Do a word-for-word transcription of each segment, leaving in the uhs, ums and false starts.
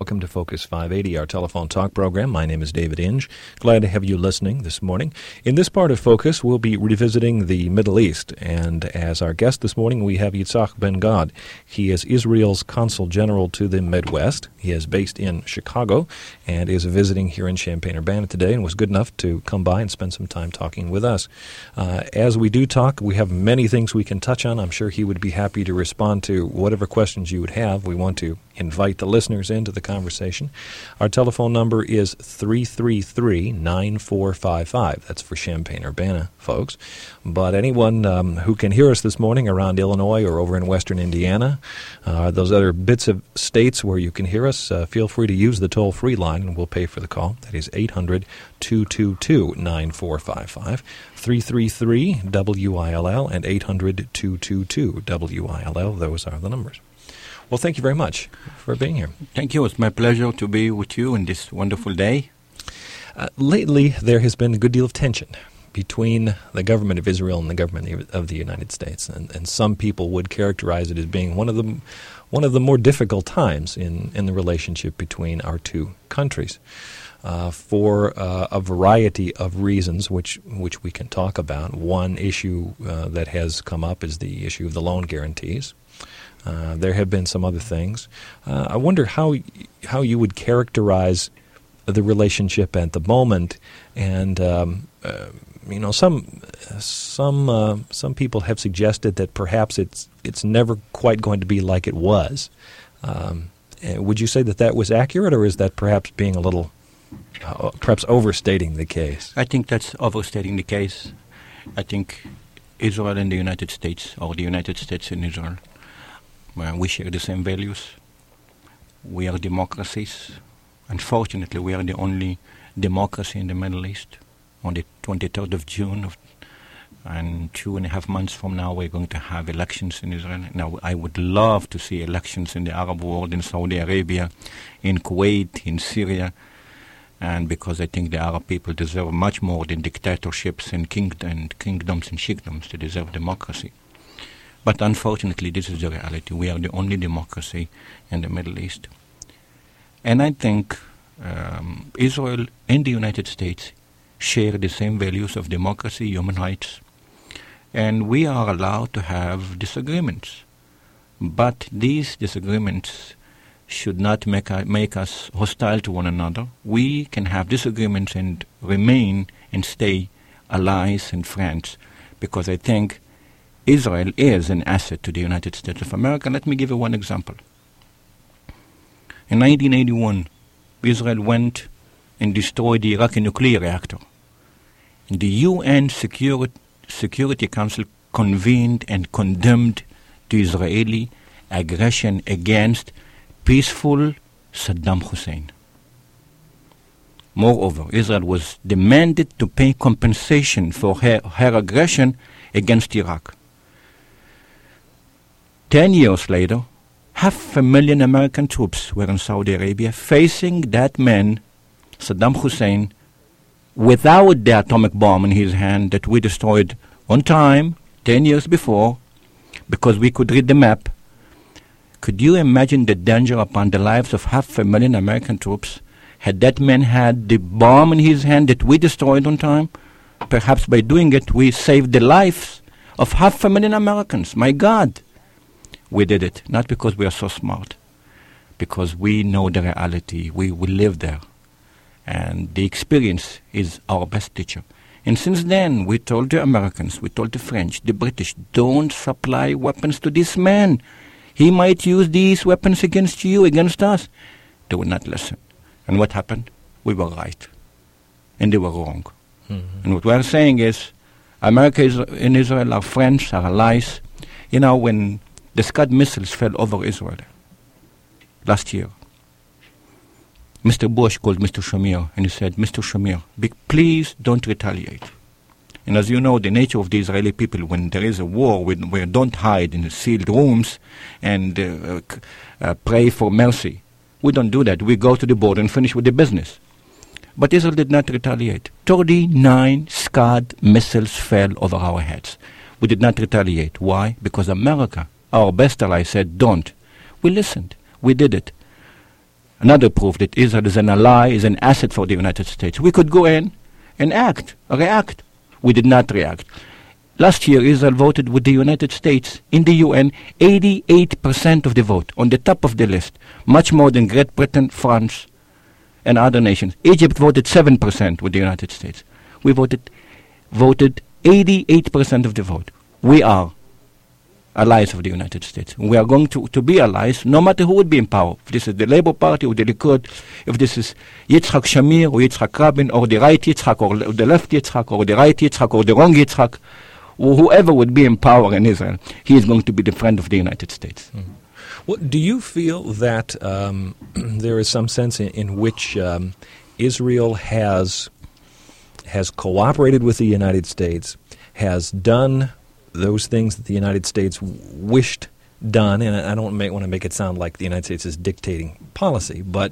Welcome to Focus five eighty, our telephone talk program. My name is David Inge. Glad to have you listening this morning. In this part of Focus, we'll be revisiting the Middle East, and as our guest this morning, we have Yitzhak Ben-Gad. He is Israel's Consul General to the Midwest. He is based in Chicago and is visiting here in Champaign-Urbana today and was good enough to come by and spend some time talking with us. Uh, as we do talk, we have many things we can touch on. I'm sure he would be happy to respond to whatever questions you would have. We want to invite the listeners into the conversation. Our telephone number is three three three, nine four five five. That's for Champaign-Urbana, folks. But anyone um, who can hear us this morning around Illinois or over in western Indiana, uh, those other bits of states where you can hear us, uh, feel free to use the toll-free line, and we'll pay for the call. That is eight hundred, two two two, nine four five five, three three three, W I L L, and eight hundred, two two two, W I L L. Those are the numbers. Well, thank you very much for being here. Thank you. It's my pleasure to be with you on this wonderful day. Uh, lately, there has been a good deal of tension between the government of Israel and the government of the United States, and, and some people would characterize it as being one of the one of the more difficult times in, in the relationship between our two countries, uh, for uh, a variety of reasons, which which we can talk about. One issue uh, that has come up is the issue of the loan guarantees. Uh, there have been some other things. Uh, I wonder how how you would characterize the relationship at the moment, and um, uh, you know, some some uh, some people have suggested that perhaps it's it's never quite going to be like it was. Um, would you say that that was accurate, or is that perhaps being a little uh, perhaps overstating the case? I think that's overstating the case. I think Israel and the United States, or the United States and Israel, well, we share the same values. We are democracies. Unfortunately, we are the only democracy in the Middle East. On the twenty-third of June, of, and two and a half months from now, we're going to have elections in Israel. Now, I would love to see elections in the Arab world, in Saudi Arabia, in Kuwait, in Syria, and because I think the Arab people deserve much more than dictatorships and, king- and kingdoms and sheikdoms. They deserve democracy. But unfortunately, this is the reality. We are the only democracy in the Middle East. And I think um, Israel and the United States share the same values of democracy, human rights, and we are allowed to have disagreements. But these disagreements should not make, uh, make us hostile to one another. We can have disagreements and remain and stay allies and friends, because I think Israel is an asset to the United States of America. Let me give you one example. In nineteen eighty-one, Israel went and destroyed the Iraqi nuclear reactor. And the U N Security, Security Council convened and condemned the Israeli aggression against peaceful Saddam Hussein. Moreover, Israel was demanded to pay compensation for her, her aggression against Iraq. Ten years later, half a million American troops were in Saudi Arabia facing that man, Saddam Hussein, without the atomic bomb in his hand that we destroyed on time, ten years before, because we could read the map. Could you imagine the danger upon the lives of half a million American troops had that man had the bomb in his hand that we destroyed on time? Perhaps by doing it, we saved the lives of half a million Americans. My God! We did it, not because we are so smart, because we know the reality. We, we live there. And the experience is our best teacher. And since then, we told the Americans, we told the French, the British, don't supply weapons to this man. He might use these weapons against you, against us. They would not listen. And what happened? We were right. And they were wrong. Mm-hmm. And what we are saying is, America is, and Israel are friends, are allies. You know, when the Scud missiles fell over Israel last year, Mister Bush called Mister Shamir and he said, Mister Shamir, be, please don't retaliate. And as you know, the nature of the Israeli people, when there is a war, we, we don't hide in the sealed rooms and uh, uh, pray for mercy. We don't do that. We go to the border and finish with the business. But Israel did not retaliate. thirty-nine Scud missiles fell over our heads. We did not retaliate. Why? Because America, our best ally, said, don't. We listened. We did it. another proof that Israel is an ally, is an asset for the United States. We could go in and act, react. We did not react. Last year, Israel voted with the United States in the U N, eighty-eight percent of the vote, on the top of the list, much more than Great Britain, France, and other nations. Egypt voted seven percent with the United States. We voted voted eighty-eight percent of the vote. We are allies of the United States. We are going to, to be allies no matter who would be in power. If this is the Labour Party or the Likud, if this is Yitzhak Shamir or Yitzhak Rabin or the right Yitzhak or the left Yitzhak or the right Yitzhak or the wrong Yitzhak, or whoever would be in power in Israel, he is going to be the friend of the United States. Mm. Well, do you feel that um, there is some sense in, in which um, Israel has has cooperated with the United States, has done those things that the United States wished done, and I don't make, want to make it sound like the United States is dictating policy, but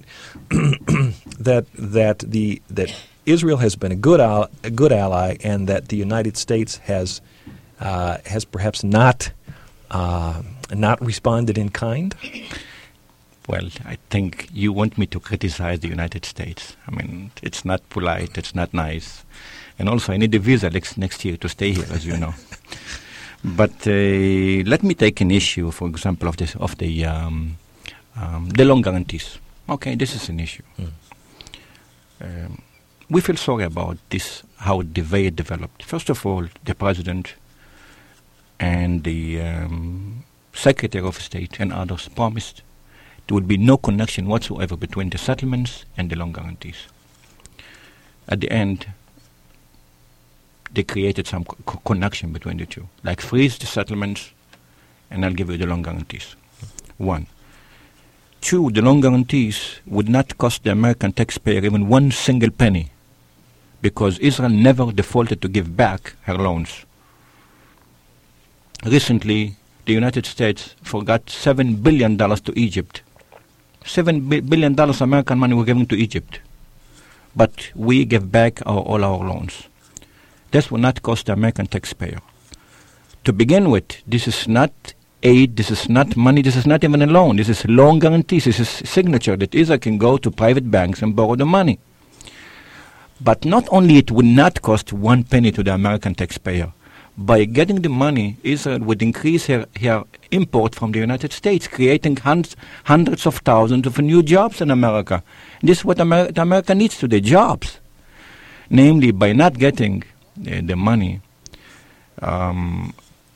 that that the that Israel has been a good al- a good ally, and that the United States has uh, has perhaps not uh, not responded in kind? Well, I think you want me to criticize the United States. I mean, it's not polite, it's not nice, and also I need a visa next next year to stay here, as you know. But uh, let me take an issue, for example, of this of the um, um, the loan guarantees. Okay, this is an issue. Mm. Um, we feel sorry about this, how the way it developed. First of all, the president and the um, secretary of state and others promised there would be no connection whatsoever between the settlements and the loan guarantees. At the end, they created some co- connection between the two, like freeze the settlements, and I'll give you the loan guarantees. One. Two, the loan guarantees would not cost the American taxpayer even one single penny, because Israel never defaulted to give back her loans. Recently, the United States forgot seven billion dollars to Egypt. seven billion dollars American money were given to Egypt, but we gave back our, all our loans. This will not cost the American taxpayer. To begin with, this is not aid, this is not money, this is not even a loan. This is loan guarantees, this is signature that Israel can go to private banks and borrow the money. But not only it would not cost one penny to the American taxpayer, by getting the money, Israel would increase her, her import from the United States, creating hundreds, hundreds of thousands of new jobs in America. This is what Amer- America needs today, jobs. Namely, by not getting Uh, the money, um,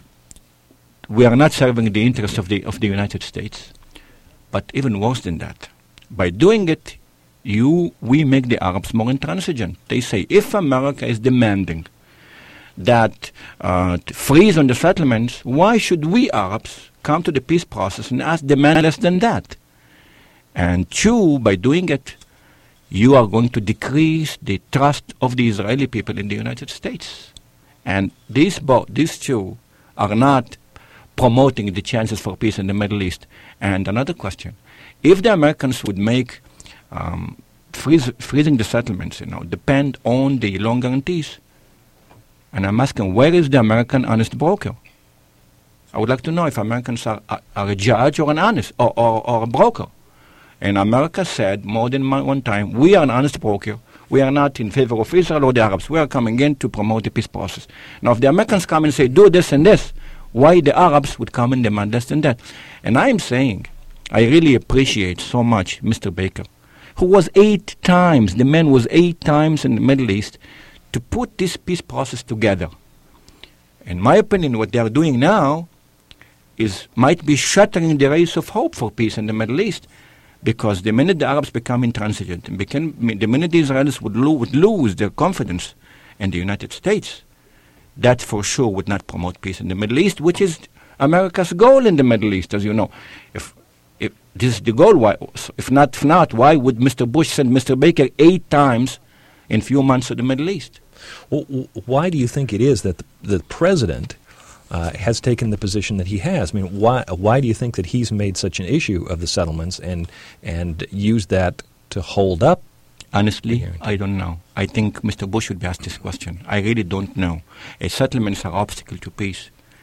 we are not serving the interests of the of the United States. But even worse than that, by doing it, you we make the Arabs more intransigent. They say, if America is demanding that uh, to freeze on the settlements, why should we Arabs come to the peace process and ask demand less than that? And two, by doing it, you are going to decrease the trust of the Israeli people in the United States. And these, bo- these two are not promoting the chances for peace in the Middle East. And another question, if the Americans would make um, freeze, freezing the settlements, you know, depend on the loan guarantees, and I'm asking, where is the American honest broker? I would like to know if Americans are, are, are a judge or an honest, or, or, or a broker. And America said more than one time, we are an honest broker. We are not in favor of Israel or the Arabs. We are coming in to promote the peace process. Now, if the Americans come and say, do this and this, why the Arabs would come and demand less than that? And I'm saying, I really appreciate so much Mister Baker, who was eight times, the man was eight times in the Middle East, to put this peace process together. In my opinion, what they are doing now is might be shattering the race of hope for peace in the Middle East. Because the minute the Arabs become intransigent, and became, the minute the Israelis would, lo- would lose their confidence in the United States, that for sure would not promote peace in the Middle East, which is America's goal in the Middle East, as you know. If if this is the goal, why, if not, if not, why would Mister Bush send Mister Baker eight times in few months to the Middle East? Well, why do you think it is that the, the president Uh, has taken the position that he has? I mean, why why do you think that he's made such an issue of the settlements and and used that to hold up? Honestly, I don't know. I think Mister Bush should be asked this question. I really don't know. Uh, settlements are obstacle to peace,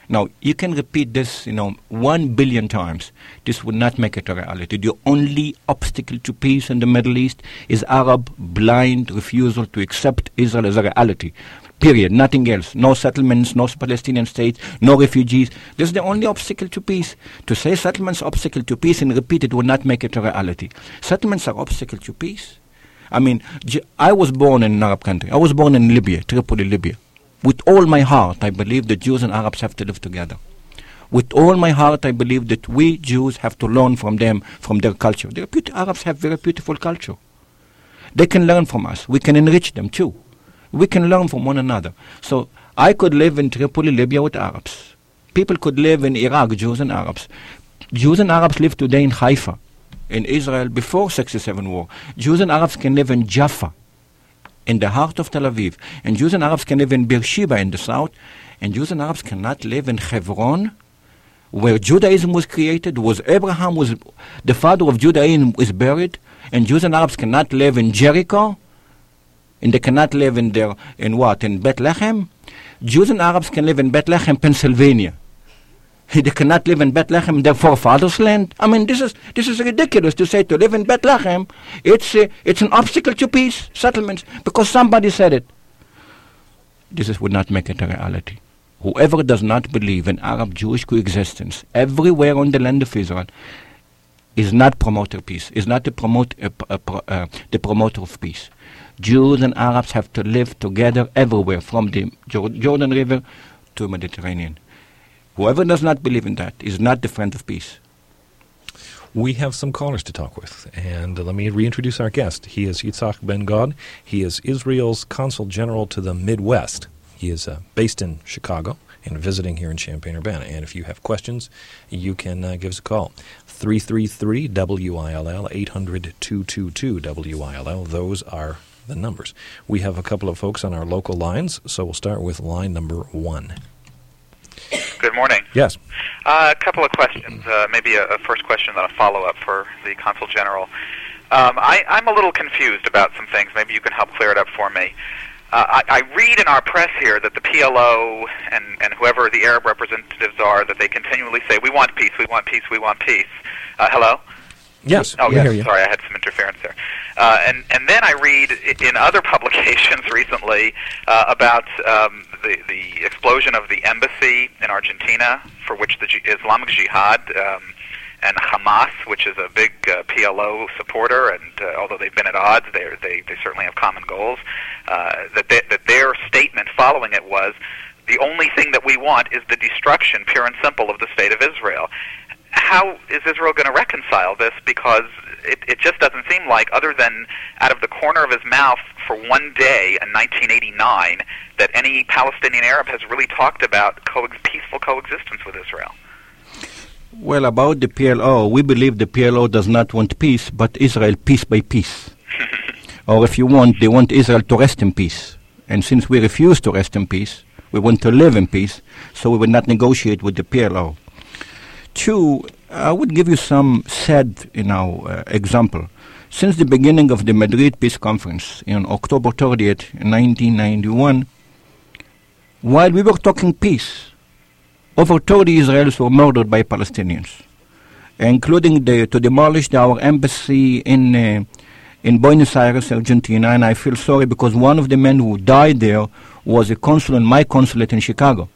Now, you can repeat this, you know, one billion times. This would not make it a reality. The only obstacle to peace in the Middle East is Arab blind refusal to accept Israel as a reality. Period. Nothing else. No settlements, no Palestinian state, no refugees. This is the only obstacle to peace. To say settlements are obstacle to peace and repeat it would not make it a reality. Settlements are obstacle to peace. I mean, I was born in an Arab country. I was born in Libya, Tripoli, Libya. With all my heart, I believe that Jews and Arabs have to live together. With all my heart, I believe that we Jews have to learn from them, from their culture. The Arabs have very beautiful culture. They can learn from us. We can enrich them too. We can learn from one another. So I could live in Tripoli, Libya with Arabs. People could live in Iraq, Jews and Arabs. Jews and Arabs live today in Haifa, in Israel, before sixty-seven war. Jews and Arabs can live in Jaffa, in the heart of Tel Aviv. And Jews and Arabs can live in Beersheba in the south. And Jews and Arabs cannot live in Hebron, where Judaism was created, was Abraham was the father of Judaism was buried. And Jews and Arabs cannot live in Jericho. And they cannot live in their, in what? In Bethlehem? Jews and Arabs can live in Bethlehem, Pennsylvania. They cannot live in Bethlehem, their forefathers' land. I mean, this is this is ridiculous to say to live in Bethlehem. It's uh, it's an obstacle to peace, settlements, because somebody said it. This is, would not make it a reality. Whoever does not believe in Arab-Jewish coexistence everywhere on the land of Israel is not promoter peace, is not the, promote, uh, uh, uh, the promoter of peace. Jews and Arabs have to live together everywhere, from the Jordan River to Mediterranean. Whoever does not believe in that is not the friend of peace. We have some callers to talk with, and let me reintroduce our guest. He is Yitzhak Ben-Gad. He is Israel's Consul General to the Midwest. He is uh, based in Chicago and visiting here in Champaign-Urbana. And if you have questions, you can uh, give us a call. three three three W I L L, eight hundred, two two two, W I L L. Those are the numbers. We have a couple of folks on our local lines, so we'll start with line number one. Good morning. Yes. Uh, a couple of questions. Uh, maybe a, a first question, then a follow-up for the Consul General. Um, I, I'm a little confused about some things. Maybe you can help clear it up for me. Uh, I, I read in our press here that the P L O and, and whoever the Arab representatives are, that they continually say, we want peace, we want peace, we want peace. Uh, hello? Yes. Oh, we yes. hear you. Sorry, I had some interference there. Uh, and, and then I read in other publications recently uh, about um, the, the explosion of the embassy in Argentina, for which the G- Islamic Jihad um, and Hamas, which is a big uh, P L O supporter, and uh, although they've been at odds, they they they certainly have common goals. Uh, that they, that their statement following it was, the only thing that we want is the destruction, pure and simple, of the state of Israel. How is Israel going to reconcile this? Because it, it just doesn't seem like, other than out of the corner of his mouth for one day in nineteen eighty-nine, that any Palestinian Arab has really talked about co- peaceful coexistence with Israel. Well, about the P L O, we believe the P L O does not want peace, but Israel piece by piece. Or if you want, they want Israel to rest in peace. And since we refuse to rest in peace, we want to live in peace, so we will not negotiate with the P L O. Two, I would give you some sad, you know, uh, example. Since the beginning of the Madrid Peace Conference in October thirtieth, nineteen ninety-one, while we were talking peace, over thirty Israelis were murdered by Palestinians, including the, to demolish our embassy in uh, in Buenos Aires, Argentina. And I feel sorry because one of the men who died there was a consul in my consulate in Chicago.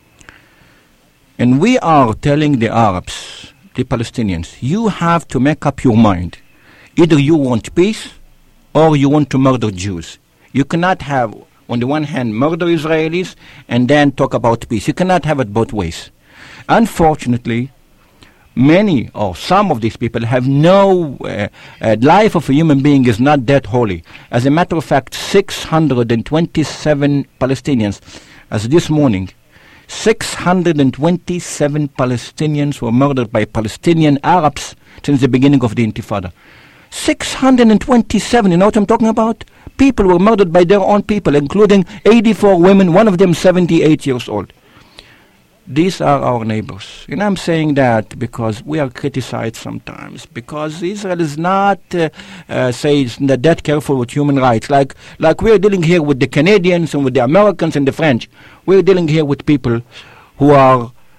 And we are telling the Arabs, the Palestinians, you have to make up your mind. Either you want peace or you want to murder Jews. You cannot have, on the one hand, murder Israelis and then talk about peace. You cannot have it both ways. Unfortunately, many or some of these people have no, uh, uh, life of a human being is not that holy. As a matter of fact, six hundred twenty-seven Palestinians, as this morning, six hundred twenty-seven Palestinians were murdered by Palestinian Arabs since the beginning of the Intifada. six hundred twenty-seven, you know what I'm talking about? People were murdered by their own people, including eighty-four women, one of them seventy-eight years old. These are our neighbors. And I'm saying that because we are criticized sometimes, because Israel is not, uh, uh, say, not that careful with human rights. Like, like we're dealing here with the Canadians and with the Americans and the French. We're dealing here with people who are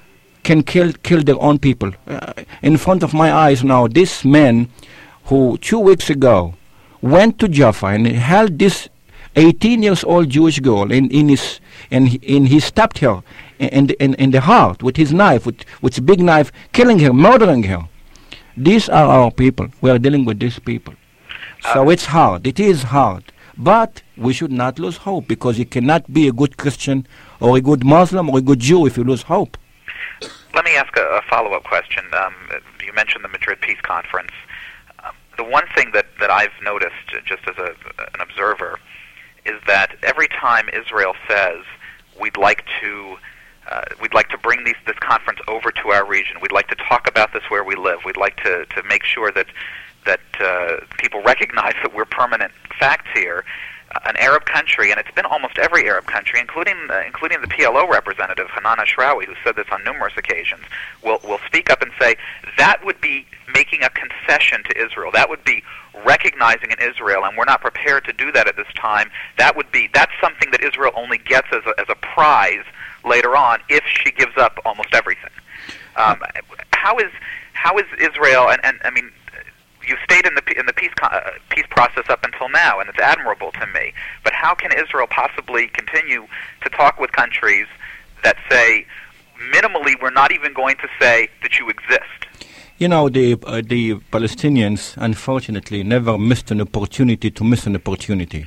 can kill kill their own people. Uh, in front of my eyes now, this man who two weeks ago went to Jaffa and held this eighteen years old Jewish girl in, in his and in he stabbed her in the, in, in the heart with his knife, with with a big knife, killing her, murdering her. These are our people. We are dealing with these people. So it's hard. It is hard. But we should not lose hope, because you cannot be a good Christian or a good Muslim or a good Jew if you lose hope. Let me ask a, a follow-up question. Um, you mentioned the Madrid Peace Conference. Um, the one thing that, that I've noticed, just as a, an observer, is that every time Israel says, we'd like to uh, we'd like to bring these, this conference over to our region, we'd like to talk about this where we live, we'd like to, to make sure that that uh, people recognize that we're permanent facts here, uh, an Arab country, and it's been almost every Arab country, including uh, including the P L O representative, Hanan Ashrawi, who said this on numerous occasions, will will speak up and say, that would be making a concession to Israel. That would be recognizing in Israel, and we're not prepared to do that at this time. That would be that's something that Israel only gets as a, as a prize later on if she gives up almost everything. Um, how is how is Israel? And, and I mean, you stayed in the in the peace uh, peace process up until now, and it's admirable to me. But how can Israel possibly continue to talk with countries that say, minimally, we're not even going to say that you exist? You know, the uh, the Palestinians, unfortunately, never missed an opportunity to miss an opportunity.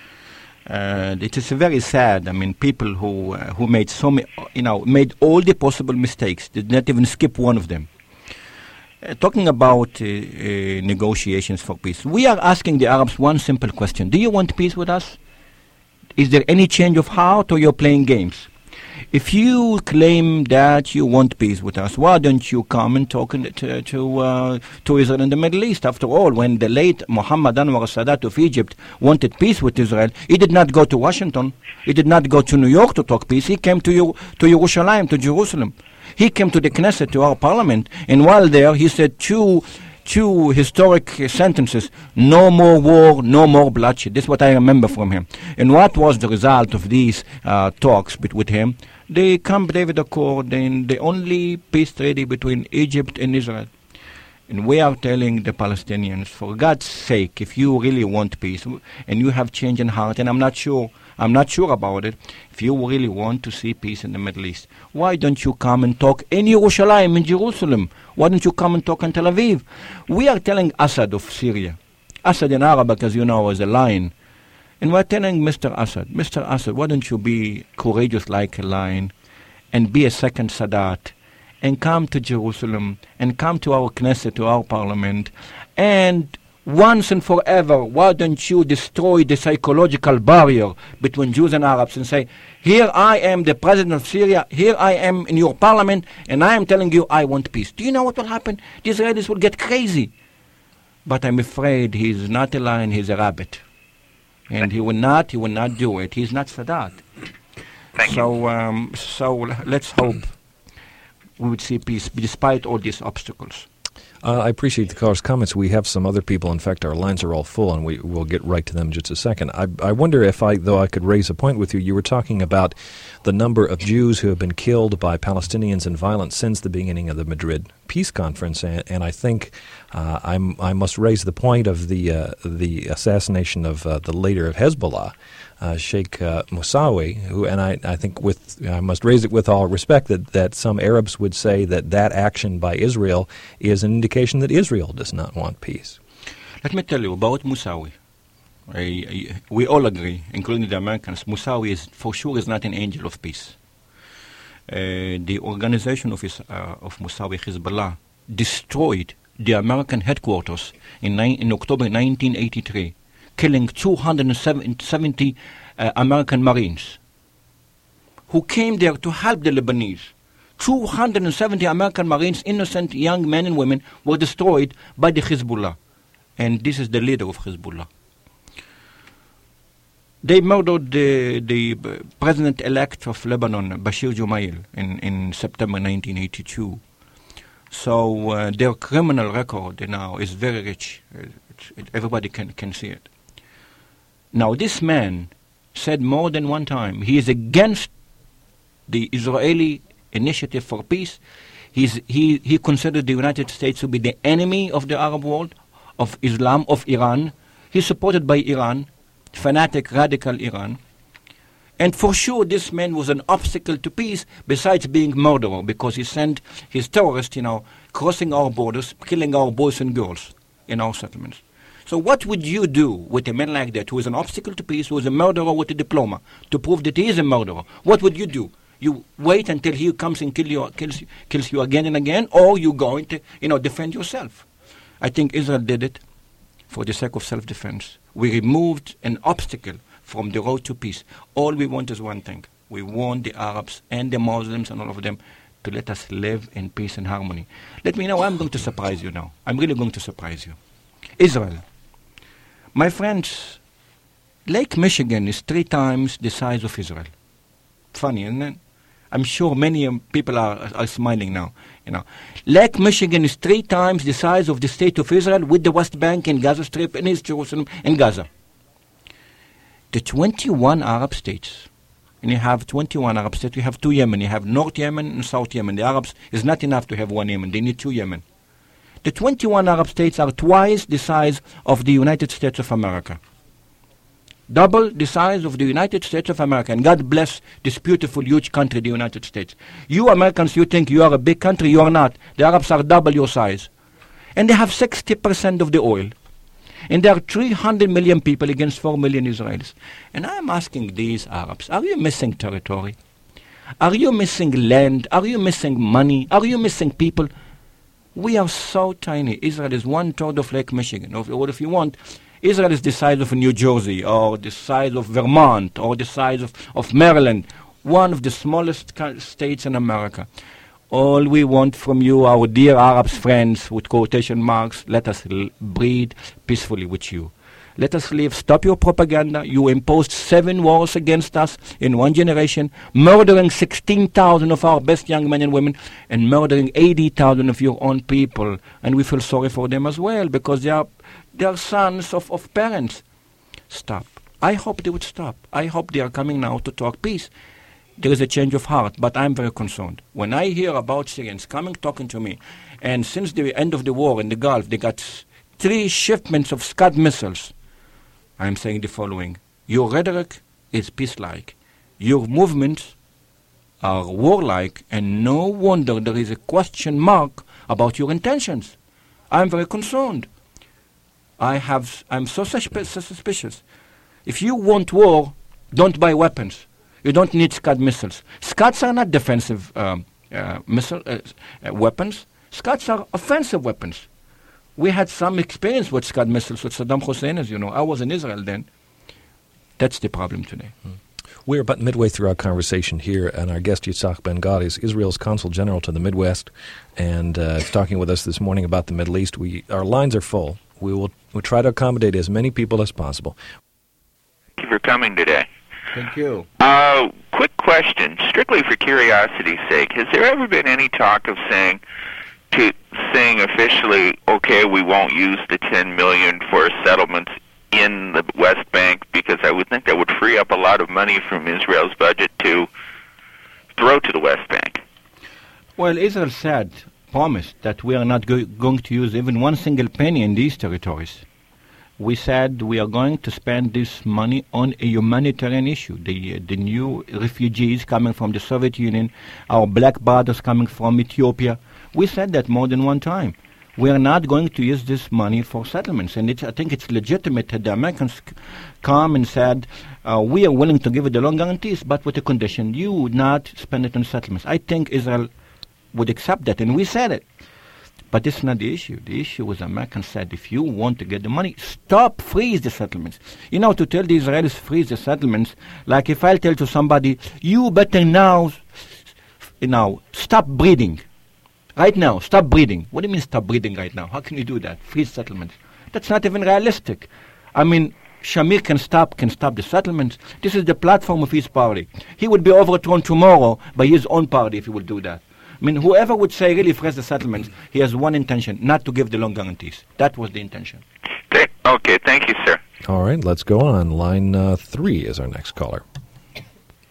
Uh, it is very sad. I mean, people who uh, who made so many, you know, made all the possible mistakes, did not even skip one of them. Uh, talking about uh, uh, negotiations for peace, we are asking the Arabs one simple question: do you want peace with us? Is there any change of heart, or you're playing games? If you claim that you want peace with us, why don't you come and talk to to, uh, to Israel in the Middle East? After all, when the late Muhammad Anwar Sadat of Egypt wanted peace with Israel, he did not go to Washington. He did not go to New York to talk peace. He came to Yer- to Jerusalem, to Jerusalem. He came to the Knesset, to our parliament, and while there, he said two two historic uh, sentences: no more war, no more bloodshed. This is what I remember from him. And what was the result of these uh, talks bet- with him? The Camp David Accord, and the only peace treaty between Egypt and Israel. And we are telling the Palestinians, for God's sake, if you really want peace, and you have change in heart, and I'm not sure, I'm not sure about it, if you really want to see peace in the Middle East, why don't you come and talk in Jerusalem, in Jerusalem? Why don't you come and talk in Tel Aviv? We are telling Assad of Syria. Assad in Arabic, as you know, is a lion. And we're telling Mister Assad, Mister Assad, why don't you be courageous like a lion and be a second Sadat and come to Jerusalem and come to our Knesset, to our parliament, and once and forever, why don't you destroy the psychological barrier between Jews and Arabs and say, here I am the president of Syria, here I am in your parliament, and I am telling you I want peace. Do you know what will happen? The Israelis will get crazy. But I'm afraid he's not a lion, he's a rabbit. And he will not, he will not do it. He's not Sadat. Thank so, you. Um, so let's hope we would see peace despite all these obstacles. Uh, I appreciate the caller's comments. We have some other people. In fact, our lines are all full, and we will get right to them in just a second. I, I wonder if I, though I could raise a point with you. You were talking about the number of Jews who have been killed by Palestinians in violence since the beginning of the Madrid Peace Conference, and, and I think uh, I'm, I must raise the point of the uh, the assassination of uh, the leader of Hezbollah, uh, Sheikh uh, Moussawi, who, and I, I think with I must raise it with all respect that, that some Arabs would say that that action by Israel is an indication that Israel does not want peace. Let me tell you about Moussawi. I, I, we all agree, including the Americans, Moussawi is for sure is not an angel of peace. Uh, the organization of, his, uh, of Moussawi, Hezbollah, destroyed the American headquarters in, ni- in October nineteen eighty-three, killing two hundred seventy uh, American Marines who came there to help the Lebanese. two hundred seventy American Marines, innocent young men and women, were destroyed by the Hezbollah. And this is the leader of Hezbollah. They murdered the, the president-elect of Lebanon, Bashir Jumayel, in, in September nineteen eighty-two. So uh, their criminal record now is very rich. It, it, everybody can, can see it. Now, this man said more than one time he is against the Israeli initiative for peace. He's, he, he considered the United States to be the enemy of the Arab world, of Islam, of Iran. He's supported by Iran, fanatic, radical Iran. And for sure, this man was an obstacle to peace besides being murderer, because he sent his terrorists, you know, crossing our borders, killing our boys and girls in our settlements. So what would you do with a man like that, who is an obstacle to peace, who is a murderer with a diploma, to prove that he is a murderer? What would you do? You wait until he comes and kill you, kills, kills you again and again, or you going to, you know, defend yourself? I think Israel did it for the sake of self-defense. We removed an obstacle from the road to peace. All we want is one thing. We want the Arabs and the Muslims and all of them to let us live in peace and harmony. Let me know, I'm going to surprise you now. I'm really going to surprise you. Israel. My friends, Lake Michigan is three times the size of Israel. Funny, isn't it? I'm sure many um, people are, are smiling now. You know, Lake Michigan is three times the size of the state of Israel, with the West Bank and Gaza Strip and East Jerusalem and Gaza. The twenty-one Arab states, and you have twenty-one Arab states, you have two Yemen, you have North Yemen and South Yemen. The Arabs, is not enough to have one Yemen, they need two Yemen. The twenty-one Arab states are twice the size of the United States of America. Double the size of the United States of America. And God bless this beautiful, huge country, the United States. You Americans, you think you are a big country, you are not. The Arabs are double your size. And they have sixty percent of the oil. And there are three hundred million people against four million Israelis. And I'm asking these Arabs, are you missing territory? Are you missing land? Are you missing money? Are you missing people? We are so tiny. Israel is one third of Lake Michigan. Or, or if you want, Israel is the size of New Jersey, or the size of Vermont, or the size of, of Maryland, one of the smallest states in America. All we want from you, our dear Arab friends, with quotation marks, let us l- breathe peacefully with you. Let us live. Stop your propaganda. You imposed seven wars against us in one generation, murdering sixteen thousand of our best young men and women, and murdering eighty thousand of your own people. And we feel sorry for them as well, because they are, they are sons of, of parents. Stop. I hope they would stop. I hope they are coming now to talk peace. There is a change of heart, but I'm very concerned. When I hear about Syrians coming talking to me, and since the end of the war in the Gulf, they got three shipments of Scud missiles, I'm saying the following. Your rhetoric is peace-like. Your movements are warlike, and no wonder there is a question mark about your intentions. I'm very concerned. I have, I'm so suspicious. If you want war, don't buy weapons. You don't need Scud missiles. Scuds are not defensive um, uh, missile uh, uh, weapons. Scuds are offensive weapons. We had some experience with Scud missiles with Saddam Hussein, as you know. I was in Israel then. That's the problem today. Hmm. We're about midway through our conversation here, and our guest, Yitzhak Ben-Gad, is Israel's Consul General to the Midwest, and uh, is talking with us this morning about the Middle East. We Our lines are full. We will we'll try to accommodate as many people as possible. Thank you for coming today. Thank you. Uh, quick question, strictly for curiosity's sake. Has there ever been any talk of saying to saying officially, okay, we won't use the ten million dollars for settlements in the West Bank, because I would think that would free up a lot of money from Israel's budget to throw to the West Bank? Well, Israel said, promised, that we are not go- going to use even one single penny in these territories. We said we are going to spend this money on a humanitarian issue. The, uh, the new refugees coming from the Soviet Union, our black brothers coming from Ethiopia. We said that more than one time. We are not going to use this money for settlements. And it's, I think it's legitimate that the Americans c- come and said, uh, we are willing to give you the loan guarantees, but with a condition, you would not spend it on settlements. I think Israel would accept that, and we said it. But this is not the issue. The issue was Americans said, if you want to get the money, stop, freeze the settlements. You know, to tell the Israelis freeze the settlements, like if I tell to somebody, you better now, you know, stop breeding. Right now, stop breeding. What do you mean stop breeding right now? How can you do that? Freeze settlements. That's not even realistic. I mean, Shamir can stop, can stop the settlements. This is the platform of his party. He would be overthrown tomorrow by his own party if he would do that. I mean, whoever would say really freeze the settlements, he has one intention, not to give the loan guarantees. That was the intention. Okay, okay, thank you, sir. All right, let's go on. Line uh, three is our next caller.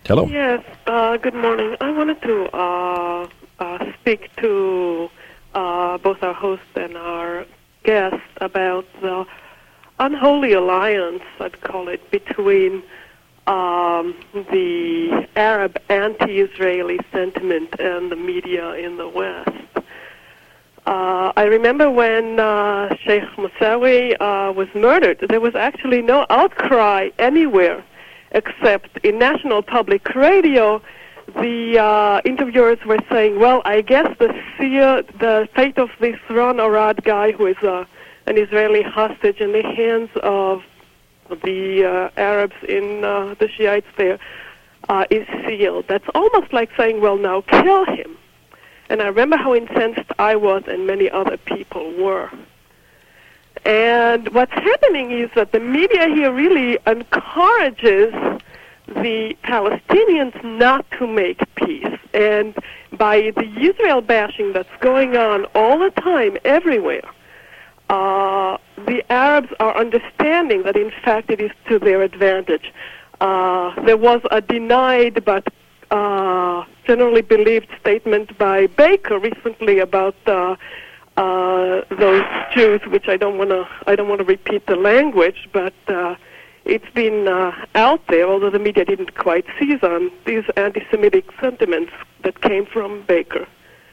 Hello. Yes, uh, good morning. I wanted to uh, uh, speak to uh, both our host and our guest about the unholy alliance, I'd call it, between um, the Arab anti-Israeli sentiment and the media in the West. Uh, I remember when uh, Sheikh Moussawi uh, was murdered, there was actually no outcry anywhere except in National Public Radio. The uh, interviewers were saying, well, I guess the seer, the fate of this Ron Arad guy, who is uh, an Israeli hostage in the hands of the uh, Arabs in uh, the Shiites there, uh, is sealed. That's almost like saying, well, now kill him. And I remember how incensed I was and many other people were. And what's happening is that the media here really encourages the Palestinians not to make peace. And by the Israel bashing that's going on all the time, everywhere, uh, the Arabs are understanding that, in fact, it is to their advantage. Uh, there was a denied but uh, generally believed statement by Baker recently about uh, uh, those Jews, which I don't want to I don't want to repeat the language, but uh, it's been uh, out there, although the media didn't quite seize on these anti-Semitic sentiments that came from Baker.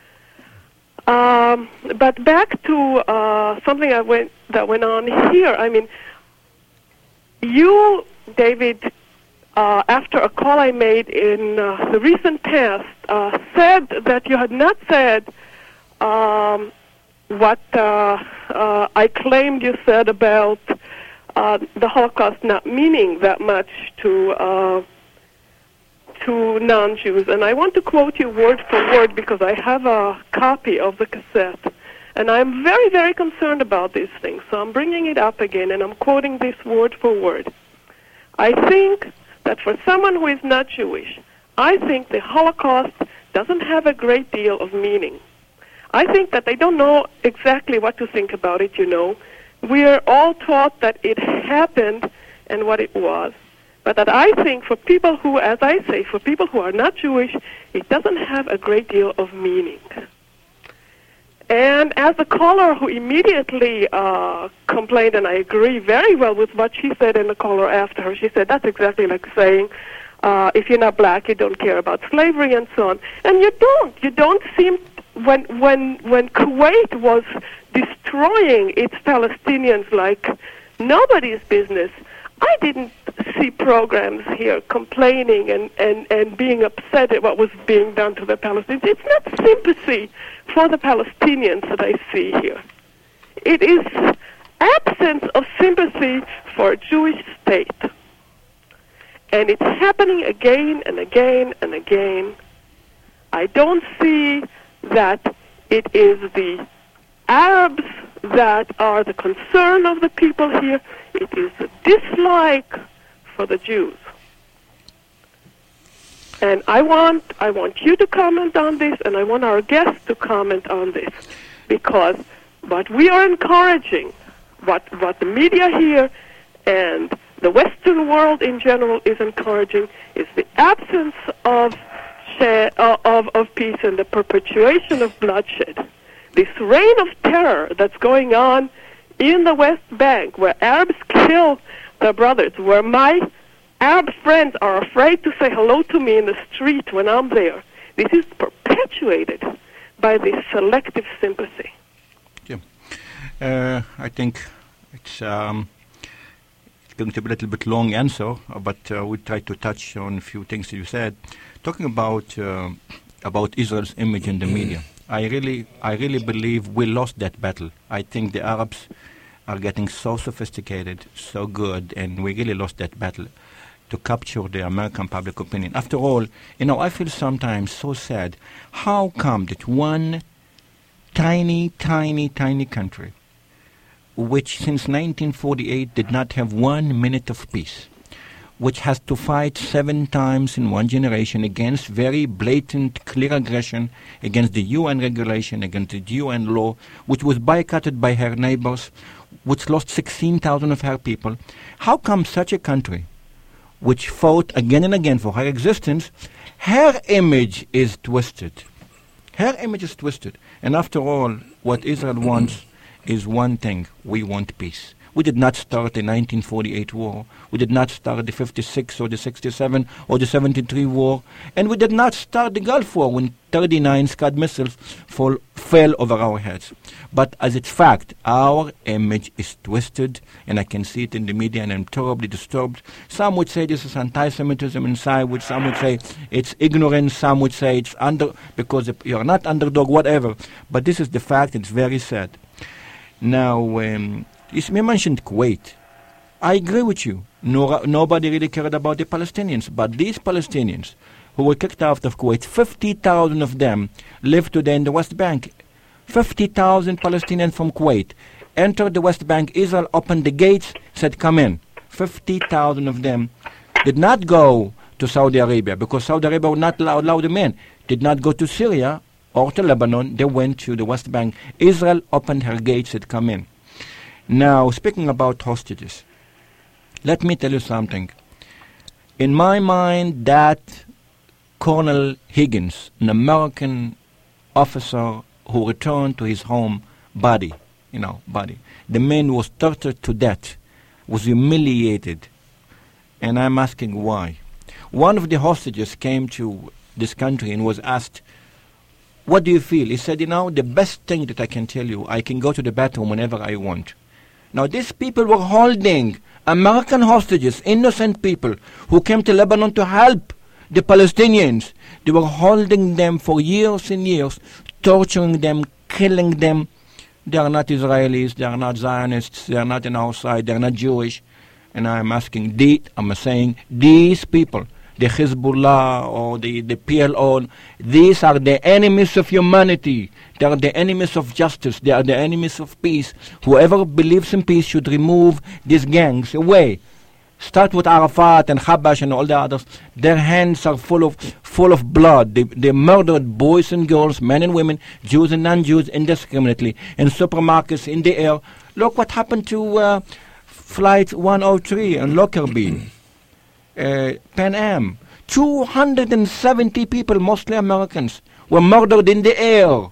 Um, but back to uh, something I went, that went on here. I mean, you, David, uh, after a call I made in uh, the recent past, uh, said that you had not said um, what uh, uh, I claimed you said about uh, the Holocaust not meaning that much to uh, to non-Jews. And I want to quote you word for word because I have a copy of the cassette. And I'm very, very concerned about these things. So I'm bringing it up again, and I'm quoting this word for word. I think that for someone who is not Jewish, I think the Holocaust doesn't have a great deal of meaning. I think that they don't know exactly what to think about it, you know. We're all taught that it happened and what it was. But that I think for people who, as I say, for people who are not Jewish, it doesn't have a great deal of meaning. And as the caller who immediately uh, complained, and I agree very well with what she said, and the caller after her, she said, that's exactly like saying, uh, if you're not black, you don't care about slavery and so on. And you don't. You don't seem, when, when, when Kuwait was destroying its Palestinians like nobody's business, I didn't see programs here complaining and, and, and being upset at what was being done to the Palestinians. It's not sympathy for the Palestinians that I see here. It is absence of sympathy for a Jewish state. And it's happening again and again and again. I don't see that it is the Arabs that are the concern of the people here. It is a dislike for the Jews. And I want I want you to comment on this, and I want our guests to comment on this, because what we are encouraging, what what the media here and the Western world in general is encouraging, is the absence of of of peace and the perpetuation of bloodshed. This reign of terror that's going on in the West Bank, where Arabs kill their brothers, where my Arab friends are afraid to say hello to me in the street when I'm there. This is perpetuated by this selective sympathy. Yeah. Uh, I think it's, um, it's going to be a little bit long answer, but uh, we try to touch on a few things that you said. Talking about uh, about Israel's image in the media. I really, I really believe we lost that battle. I think the Arabs are getting so sophisticated, so good, and we really lost that battle to capture the American public opinion. After all, you know, I feel sometimes so sad. How come that one tiny, tiny, tiny country, which since nineteen forty-eight did not have one minute of peace, which has to fight seven times in one generation against very blatant, clear aggression, against the U N regulation, against the U N law, which was boycotted by her neighbors, which lost sixteen thousand of her people. How come such a country which fought again and again for her existence, her image is twisted. Her image is twisted. And after all, what Israel wants is one thing. We want peace. We did not start the nineteen forty-eight war. We did not start the fifty-six or the sixty-seven or the seventy-three war. And we did not start the Gulf War when thirty-nine Scud missiles fall, fell over our heads. But as it's fact, our image is twisted, and I can see it in the media, and I'm terribly disturbed. Some would say this is anti-Semitism inside, which some would say it's ignorance, some would say it's under because you're not underdog, whatever. But this is the fact, it's very sad. Now, um, you mentioned Kuwait. I agree with you. No, nobody really cared about the Palestinians. But these Palestinians who were kicked out of Kuwait, fifty thousand of them live today in the West Bank. fifty thousand Palestinians from Kuwait entered the West Bank. Israel opened the gates, said, come in. fifty thousand of them did not go to Saudi Arabia because Saudi Arabia would not allow, allow them in. Did not go to Syria or to Lebanon. They went to the West Bank. Israel opened her gates, said, come in. Now, speaking about hostages, let me tell you something. In my mind, that Colonel Higgins, an American officer who returned to his home body, you know, body, the man was tortured to death, was humiliated, and I'm asking why. One of the hostages came to this country and was asked, what do you feel? He said, you know, the best thing that I can tell you, I can go to the bathroom whenever I want. Now, these people were holding American hostages, innocent people who came to Lebanon to help the Palestinians. They were holding them for years and years, torturing them, killing them. They are not Israelis, they are not Zionists, they are not on our side, they are not Jewish. And I'm asking, the, I'm saying, these people, the Hezbollah or the, the P L O, these are the enemies of humanity. They are the enemies of justice. They are the enemies of peace. Whoever believes in peace should remove these gangs away. Start with Arafat and Habash and all the others. Their hands are full of full of blood. They, they murdered boys and girls, men and women, Jews and non-Jews indiscriminately, in supermarkets, in the air. Look what happened to uh, Flight one oh three in Lockerbie. Uh, Pan Am, two hundred seventy people, mostly Americans, were murdered in the air.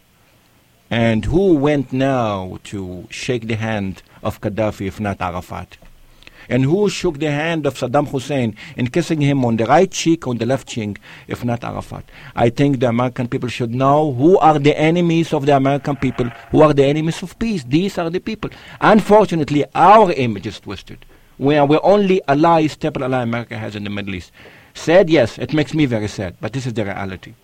And who went now to shake the hand of Gaddafi if not Arafat? And who shook the hand of Saddam Hussein in kissing him on the right cheek, on the left cheek, if not Arafat? I think the American people should know who are the enemies of the American people, who are the enemies of peace. These are the people. Unfortunately, our image is twisted. We are the only ally, stable ally America has in the Middle East. Sad, yes, it makes me very sad, but this is the reality.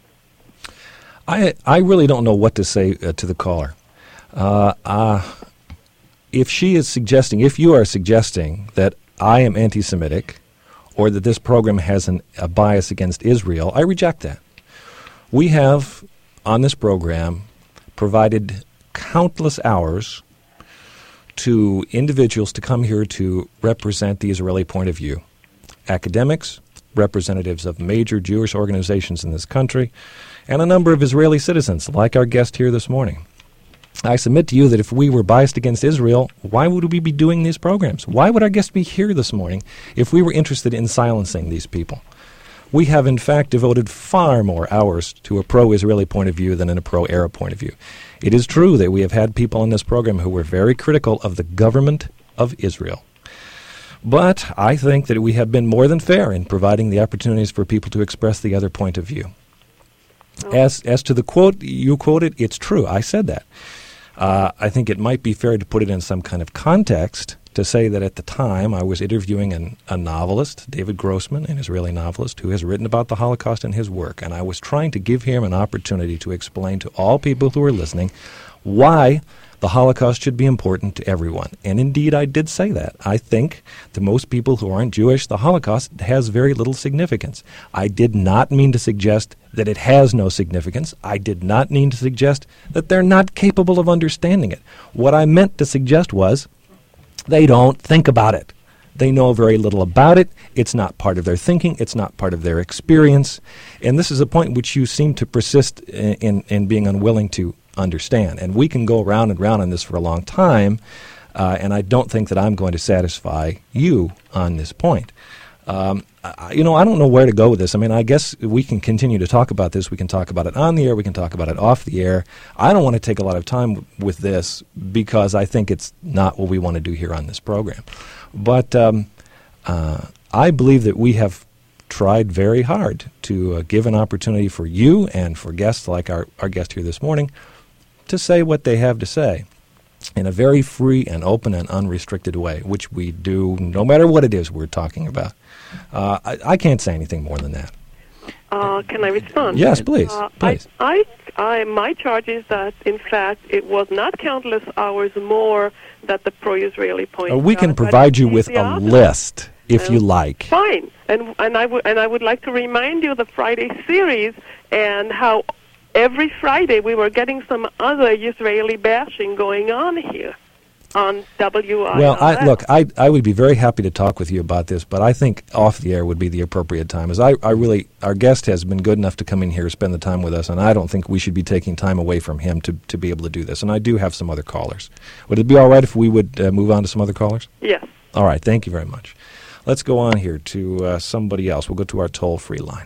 I I really don't know what to say uh, to the caller. Uh, uh, if she is suggesting, if you are suggesting that I am anti-Semitic or that this program has an, a bias against Israel, I reject that. We have, on this program, provided countless hours to individuals to come here to represent the Israeli point of view. Academics, representatives of major Jewish organizations in this country, and a number of Israeli citizens, like our guest here this morning. I submit to you that if we were biased against Israel, why would we be doing these programs? Why would our guest be here this morning if we were interested in silencing these people? We have, in fact, devoted far more hours to a pro-Israeli point of view than in a pro-Arab point of view. It is true that we have had people on this program who were very critical of the government of Israel. But I think that we have been more than fair in providing the opportunities for people to express the other point of view. Oh. As as to the quote you quoted, it's true. I said that. Uh, I think it might be fair to put it in some kind of context to say that at the time I was interviewing an, a novelist, David Grossman, an Israeli novelist, who has written about the Holocaust in his work, and I was trying to give him an opportunity to explain to all people who are listening why the Holocaust should be important to everyone. And indeed, I did say that. I think to most people who aren't Jewish, the Holocaust has very little significance. I did not mean to suggest that it has no significance. I did not mean to suggest that they're not capable of understanding it. What I meant to suggest was they don't think about it. They know very little about it. It's not part of their thinking. It's not part of their experience. And this is a point which you seem to persist in, in, in being unwilling to understand. And we can go round and round on this for a long time, uh, and I don't think that I'm going to satisfy you on this point. Um, I, you know, I don't know where to go with this. I mean, I guess we can continue to talk about this. We can talk about it on the air. We can talk about it off the air. I don't want to take a lot of time w- with this because I think it's not what we want to do here on this program. But um, uh, I believe that we have tried very hard to uh, give an opportunity for you and for guests like our, our guest here this morning to say what they have to say in a very free and open and unrestricted way, which we do no matter what it is we're talking about. Uh, I, I can't say anything more than that. Uh, can I respond? Yes, please. Uh, please. I, I, I, my charge is that, in fact, it was not countless hours more that the pro-Israeli point. Uh, we can out, provide you with a opposite. list if Um, you like. Fine, and and I would and I would like to remind you of the Friday series and how every Friday we were getting some other Israeli bashing going on here on W I L F. Well, I, look, I I would be very happy to talk with you about this, but I think off the air would be the appropriate time. As I, I really, our guest has been good enough to come in here, spend the time with us, and I don't think we should be taking time away from him to, to be able to do this. And I do have some other callers. Would it be all right if we would uh, move on to some other callers? Yes. All right, thank you very much. Let's go on here to uh, somebody else. We'll go to our toll-free line.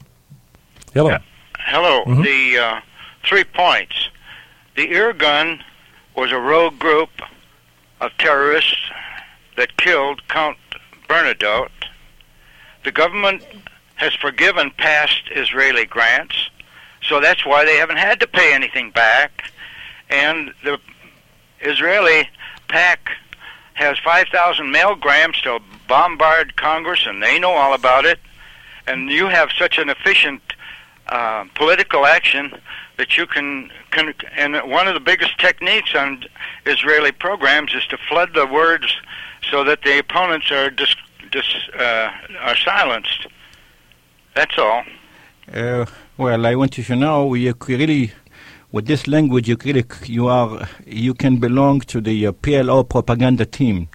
Hello. Uh, hello. Mhm. The uh, three points. The Irgun was a rogue group of terrorists that killed Count Bernadotte. The government has forgiven past Israeli grants, so that's why they haven't had to pay anything back. And the Israeli PAC has five thousand mailgrams to bombard Congress, and they know all about it. And you have such an efficient uh, political action that you can, can, and one of the biggest techniques on Israeli programs is to flood the words so that the opponents are dis, dis, uh, are silenced. That's all. Uh, well, I want you to know you really, with this language, you really you are you can belong to the uh, P L O propaganda team.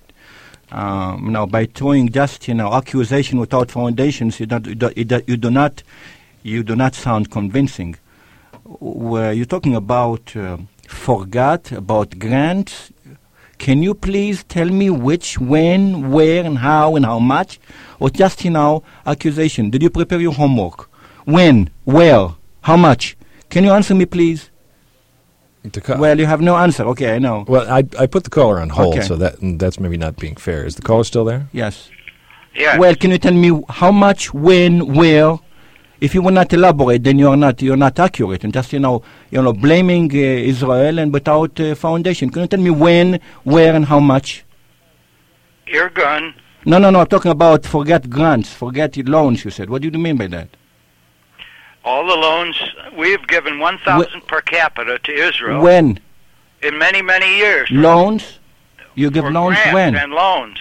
Um, now, by throwing just you know accusation without foundations, you don't, you do, you do not you do not sound convincing. Where you're talking about uh, forgot about grants. Can you please tell me which, when, where, and how, and how much, or just you know accusation? Did you prepare your homework? When, where, how much? Can you answer me, please? Co- well, you have no answer. Okay, I know. Well, I I put the caller on hold, Okay. so that that's maybe not being fair. Is the caller still there? Yes. Yeah. Well, can you tell me how much, when, where? If you will not elaborate, then you are not you're not accurate, and just you know you know blaming uh, Israel and without uh, foundation. Can you tell me when, where, and how much? Irgun. No, no, no. I'm talking about forget grants, forget loans. You said. What do you mean by that? All the loans we've given one thousand per capita to Israel When in many many years. loans? You give For loans grants when? and loans.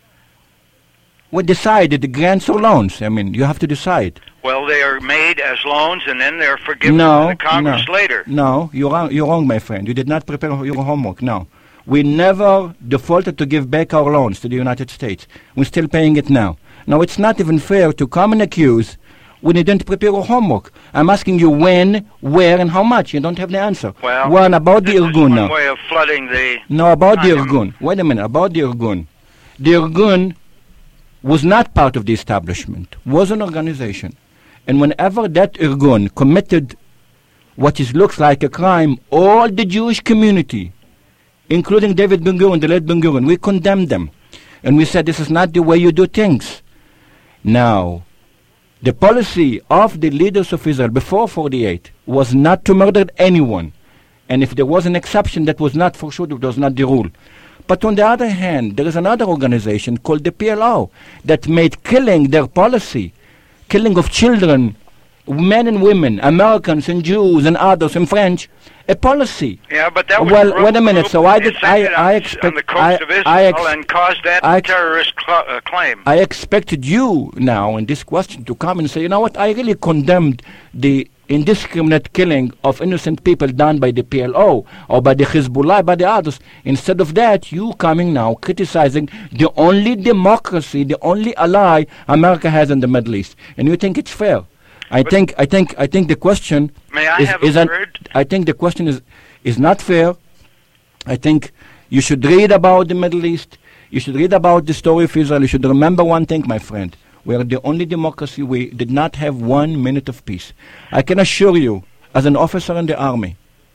Well, decide the grants or loans. I mean, you have to decide. Well, they are made as loans and then they're forgiven No, to the Congress no. later. No, you're wrong, you're wrong, my friend. You did not prepare your homework. No. We never defaulted to give back our loans to the United States. We're still paying it now. Now, it's not even fair to come and accuse when you didn't prepare your homework. I'm asking you when, where, and how much. You don't have the answer. Well, one about the this is Irgun one now. way of flooding the... No, about the Congress. Irgun. Wait a minute, about the Irgun. The Irgun was not part of the establishment, was an organization. And whenever that Irgun committed what is looks like a crime, all the Jewish community, including David Ben-Gurion, the late Ben-Gurion, we condemned them. And we said, this is not the way you do things. Now, the policy of the leaders of Israel before forty-eight was not to murder anyone. And if there was an exception, that was not for sure, that was not the rule. But on the other hand, there is another organization called the P L O that made killing their policy, killing of children, men and women, Americans and Jews and others and French, a policy. Yeah, but that was Well, a wait a minute, group so I did- I- descended I on, expect- on the coast I- of Israel I ex- and caused that I ex- terrorist cl- uh, claim. I expected you now in this question to come and say, you know what, I really condemned the indiscriminate killing of innocent people done by the P L O or by the Hezbollah, by the others. Instead of that, you coming now criticizing the only democracy, the only ally America has in the Middle East. And you think it's fair. I But- think I think I think the question May I is, have is a an, word? I think the question is is not fair. I think you should read about the Middle East. You should read about the story of Israel. You should remember one thing, my friend. We are the only democracy. We did not have one minute of peace. I can assure you, as an officer in the army,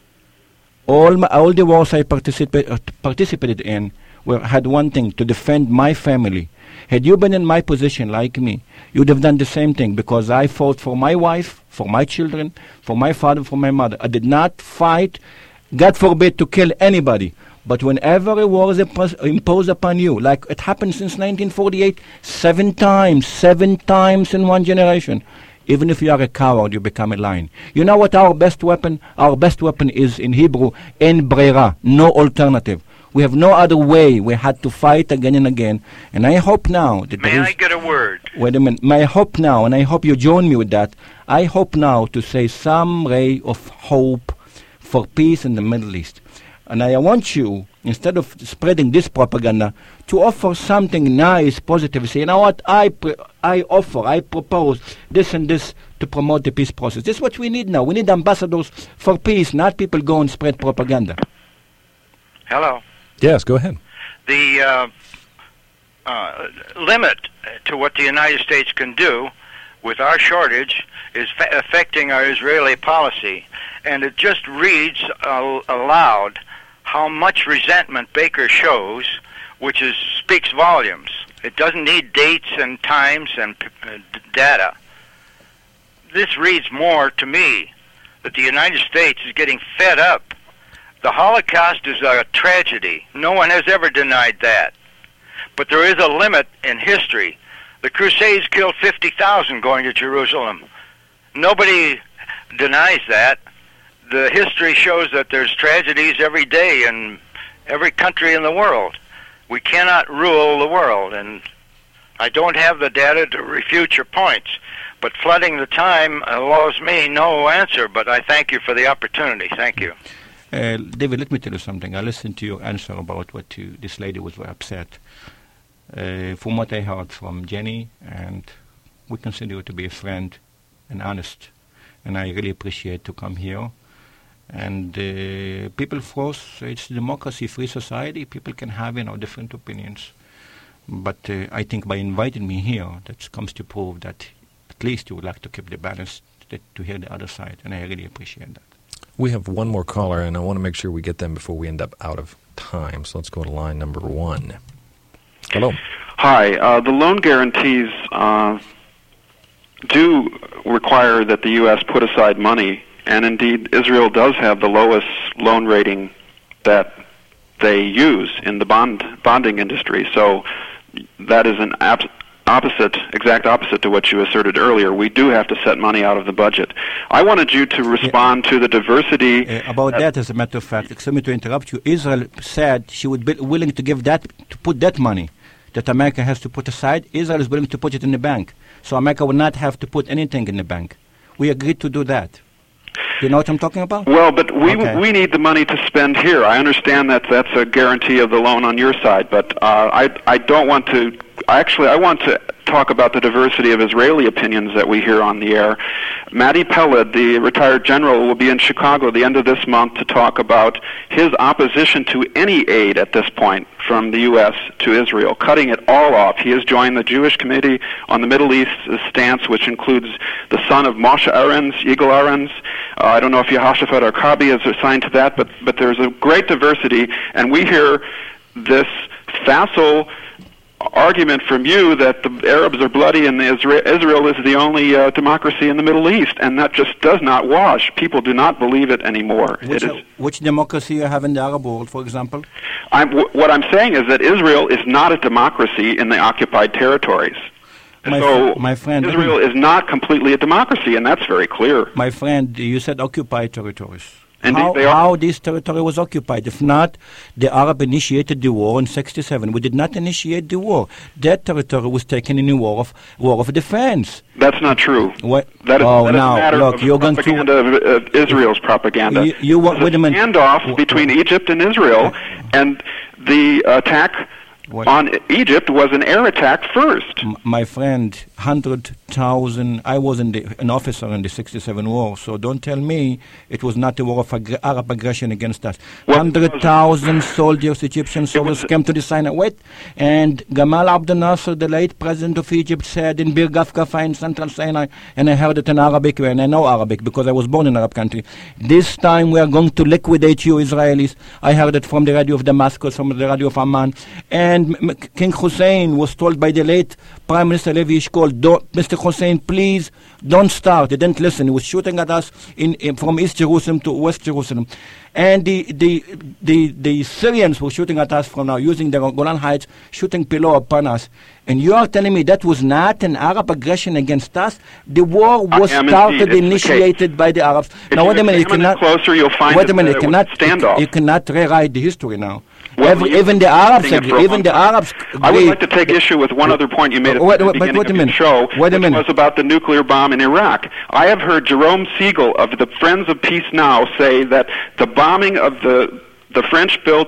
all my, all the wars I participa- uh, participated in were, had one thing, to defend my family. Had you been in my position like me, you would have done the same thing, because I fought for my wife, for my children, for my father, for my mother. I did not fight, God forbid, to kill anybody. But whenever a war is impos- imposed upon you, like it happened since nineteen forty-eight, seven times, seven times in one generation, even if you are a coward, you become a lion. You know what our best weapon? Our best weapon is, in Hebrew, en brera, no alternative. We have no other way. We had to fight again and again. And I hope now that May there is, I get a word? Wait a minute. May I hope now, and I hope you join me with that, I hope now to say some ray of hope for peace in the Middle East. And I want you, instead of spreading this propaganda, to offer something nice, positive. Say, you know what, I pre- I offer, I propose this and this to promote the peace process. This is what we need now. We need ambassadors for peace, not people go and spread propaganda. Hello. Yes, go ahead. The uh, uh, limit to what the United States can do with our shortage is fa- affecting our Israeli policy. And it just reads uh, aloud how much resentment Baker shows, which is speaks volumes. It doesn't need dates and times and uh, d- data. This reads more to me that the United States is getting fed up. The Holocaust is a tragedy. No one has ever denied that. But there is a limit in history. The Crusades killed fifty thousand going to Jerusalem. Nobody denies that. The history shows that there's tragedies every day in every country in the world. We cannot rule the world, and I don't have the data to refute your points. But flooding the time allows me no answer, but I thank you for the opportunity. Thank you. Uh, David, let me tell you something. I listened to your answer about what you, this lady was very upset. Uh, from what I heard from Jenny, and we consider you to be a friend and honest, and I really appreciate to come here. And uh, people force, it's democracy, free society, people can have, you know, different opinions. But uh, I think by inviting me here, that comes to prove that at least you would like to keep the balance to, to hear the other side, and I really appreciate that. We have one more caller, and I want to make sure we get them before we end up out of time. So let's go to line number one. Hello. Hi. Uh, the loan guarantees uh, do require that the U S put aside money, and indeed Israel does have the lowest loan rating that they use in the bond bonding industry. So that is an abs- opposite, exact opposite to what you asserted earlier. We do have to set money out of the budget. I wanted you to respond yeah. to the diversity. Uh, about uh, that, as a matter of fact, excuse me to interrupt you, Israel said she would be willing to give that, to put that money that America has to put aside. Israel is willing to put it in the bank. So America would not have to put anything in the bank. We agreed to do that. Do you know what I'm talking about? Well, but we okay. we need the money to spend here. I understand that that's a guarantee of the loan on your side, but uh, I I don't want to. Actually, I want to talk about the diversity of Israeli opinions that we hear on the air. Matti Peled, the retired general, will be in Chicago at the end of this month to talk about his opposition to any aid at this point from the U S to Israel, cutting it all off. He has joined the Jewish Committee on the Middle East stance, which includes the son of Moshe Arens, Yigal Arens. Uh, I don't know if Yehoshaphat Arkabi is assigned to that, but, but there's a great diversity, and we hear this facile argument from you that the Arabs are bloody and Israel, Israel is the only uh, democracy in the Middle East, and that just does not wash. People do not believe it anymore. Which, it is, which democracy you have in the Arab world, for example? I'm, w- what I'm saying is that Israel is not a democracy in the occupied territories. My so fr- my friend, Israel is not completely a democracy, and that's very clear. My friend, you said occupied territories. Indeed, how, they are. how this territory was occupied? If not, the Arab initiated the war in sixty-seven. We did not initiate the war. That territory was taken in a war of war of defense. That's not true. What? That is, oh, that is now, a matter look, of you're going propaganda to of, of Israel's propaganda. You, you want, wait a minute. Standoff between Egypt and Israel, and the attack what? on Egypt was an air attack first. M- my friend, one hundred thousand, I was in the, an officer in the sixty-seven war, so don't tell me it was not a war of ag- Arab aggression against us. Well, one hundred thousand soldiers, Egyptian soldiers, came to the Sinai. Wait, and Gamal Abdel Nasser, the late president of Egypt, said in Bir Gafgafa in Central Sinai, and I heard it in Arabic, and I know Arabic because I was born in an Arab country. This time we are going to liquidate you Israelis. I heard it from the radio of Damascus, from the radio of Amman. And M- King Hussein was told by the late Prime Minister Levi Eshkol, don't, Mister Hussein, please don't start. He didn't listen. He was shooting at us in, in, from East Jerusalem to West Jerusalem. And the, the, the, the Syrians were shooting at us from now, using the Golan Heights, shooting pillow upon us. And you are telling me that was not an Arab aggression against us? The war was started, initiated by the Arabs. If now, you wait a minute. You cannot, closer, you'll find wait a minute. That You cannot, standoff. you cannot rewrite the history now. Well, Every, even the Arabs agree. Even the Arabs agree. I would like to take issue with one other point you made at wait, the wait, beginning wait a of your minute. show, Wait a which minute. was about the nuclear bomb in Iraq. I have heard Jerome Siegel of the Friends of Peace Now say that the bombing of the the French-built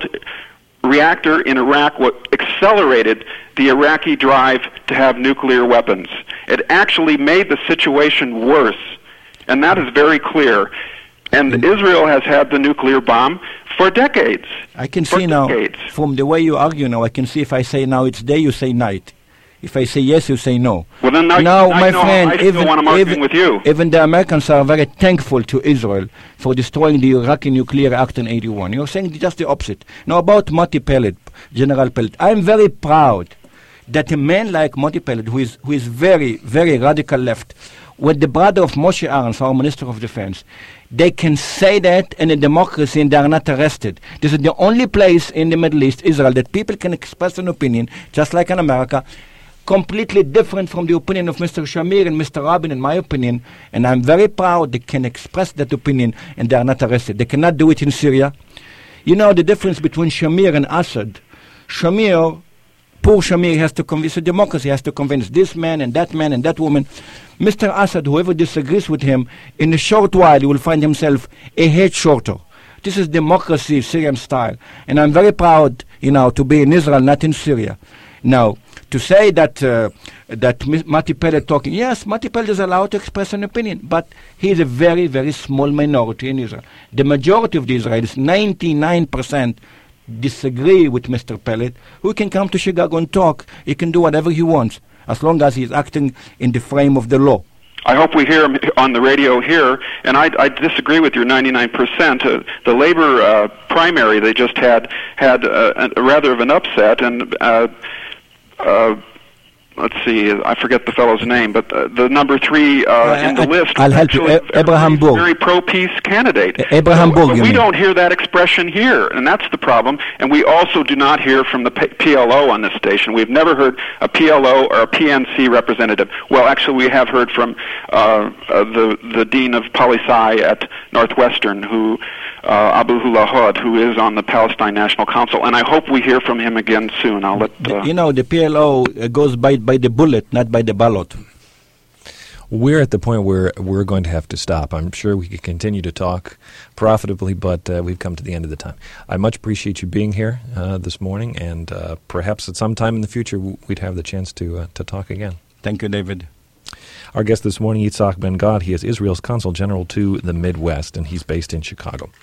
reactor in Iraq what accelerated the Iraqi drive to have nuclear weapons. It actually made the situation worse, and that is very clear. And And- Israel has had the nuclear bomb for decades. I can For see now, decades. from the way you argue now, I can see if I say now it's day, you say night. If I say yes, you say no. Well, then now, now, now my you know how friend, I feel even, when I'm arguing even, with you. even the Americans are very thankful to Israel for destroying the Iraqi nuclear act in eighty-one. You're saying just the opposite. Now, about Moti Peled, General Peled, I'm very proud that a man like Moti Peled, who is, who is very, very radical left, with the brother of Moshe Ahrens, our Minister of Defense, they can say that in a democracy and they are not arrested. This is the only place in the Middle East, Israel, that people can express an opinion, just like in America, completely different from the opinion of Mister Shamir and Mister Rabin, in my opinion. And I'm very proud they can express that opinion and they are not arrested. They cannot do it in Syria. You know the difference between Shamir and Assad. Shamir, poor Shamir, has to convince a democracy, has to convince this man and that man and that woman. Mister Assad, whoever disagrees with him, in a short while he will find himself a head shorter. This is democracy, Syrian style. And I'm very proud, you know, to be in Israel, not in Syria. Now, to say that uh, that Mati Peled talking, yes, Mati Peled is allowed to express an opinion, but he is a very, very small minority in Israel. The majority of the Israelis, ninety-nine percent, disagree with Mister Peled, who can come to Chicago and talk. He can do whatever he wants, as long as he's acting in the frame of the law. I hope we hear him on the radio here, and I, I disagree with your ninety-nine percent. Uh, the labor uh, primary they just had had uh, a, a rather of an upset, and uh, uh, let's see, I forget the fellow's name, but uh, the number three uh, Uh, in the I- list I'll help you. actually A- Abraham a Burg. very pro-peace candidate. A- Abraham So, Burg, but you we mean. don't hear that expression here, and that's the problem. And we also do not hear from the P- PLO on this station. We've never heard a P L O or a P N C representative. Well, actually, we have heard from uh, uh, the the dean of Poli-Sci at Northwestern, who uh, Abu Hulahod, who is on the Palestine National Council, and I hope we hear from him again soon. I'll let. The- Uh, you know, the P L O uh, goes by, by the bullet, not by the ballot. We're at the point where we're going to have to stop. I'm sure we could continue to talk profitably, but uh, we've come to the end of the time. I much appreciate you being here uh, this morning, and uh, perhaps at some time in the future w- we'd have the chance to uh, to talk again. Thank you, David. Our guest this morning, Yitzhak Ben Gad, he is Israel's Consul General to the Midwest, and he's based in Chicago.